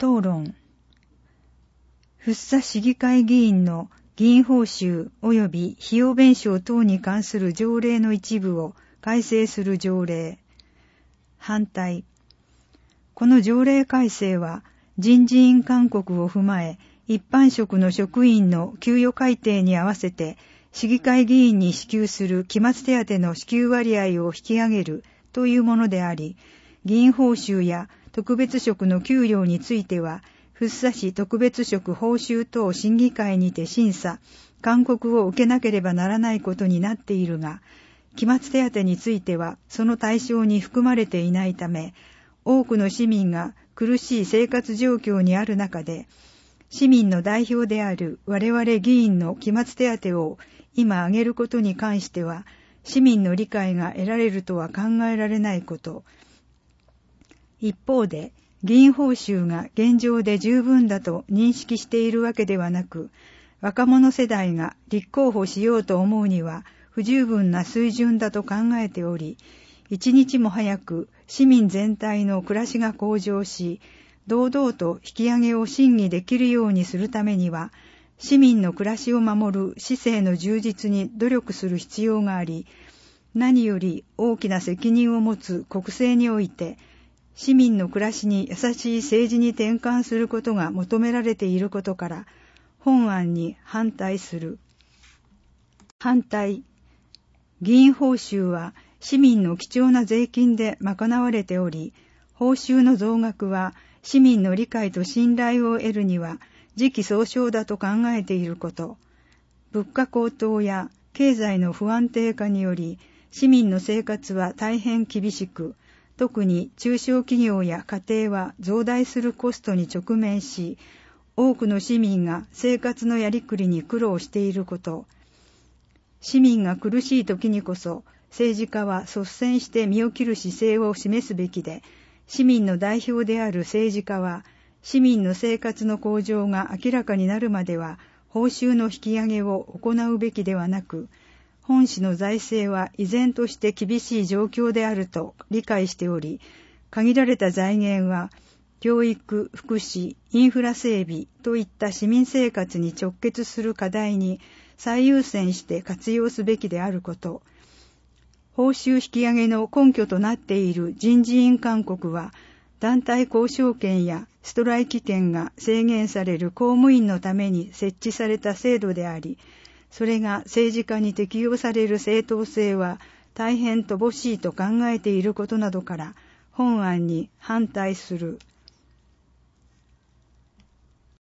討論。福生市議会議員の議員報酬及び費用弁償等に関する条例の一部を改正する条例。反対。この条例改正は人事院勧告を踏まえ、一般職の職員の給与改定に合わせて市議会議員に支給する期末手当の支給割合を引き上げるというものであり、議員報酬や特別職の給料については、福生市特別職報酬等審議会にて審査、勧告を受けなければならないことになっているが、期末手当についてはその対象に含まれていないため、多くの市民が苦しい生活状況にある中で、市民の代表である我々議員の期末手当を今挙げることに関しては、市民の理解が得られるとは考えられないこと。一方で、議員報酬が現状で十分だと認識しているわけではなく、若者世代が立候補しようと思うには不十分な水準だと考えており、一日も早く市民全体の暮らしが向上し、堂々と引き上げを審議できるようにするためには、市民の暮らしを守る市政の充実に努力する必要があり、何より大きな責任を持つ国政において、市民の暮らしに優しい政治に転換することが求められていることから、本案に反対する。反対。議員報酬は市民の貴重な税金で賄われており、報酬の増額は市民の理解と信頼を得るには時期尚早だと考えていること。物価高騰や経済の不安定化により、市民の生活は大変厳しく、特に中小企業や家庭は増大するコストに直面し、多くの市民が生活のやりくりに苦労していること。市民が苦しい時にこそ、政治家は率先して身を切る姿勢を示すべきで、市民の代表である政治家は、市民の生活の向上が明らかになるまでは、報酬の引き上げを行うべきではなく、本市の財政は依然として厳しい状況であると理解しており、限られた財源は、教育、福祉、インフラ整備といった市民生活に直結する課題に最優先して活用すべきであること。報酬引き上げの根拠となっている人事院勧告は、団体交渉権やストライキ権が制限される公務員のために設置された制度であり、それが政治家に適用される正当性は大変乏しいと考えていることなどから、本案に反対する。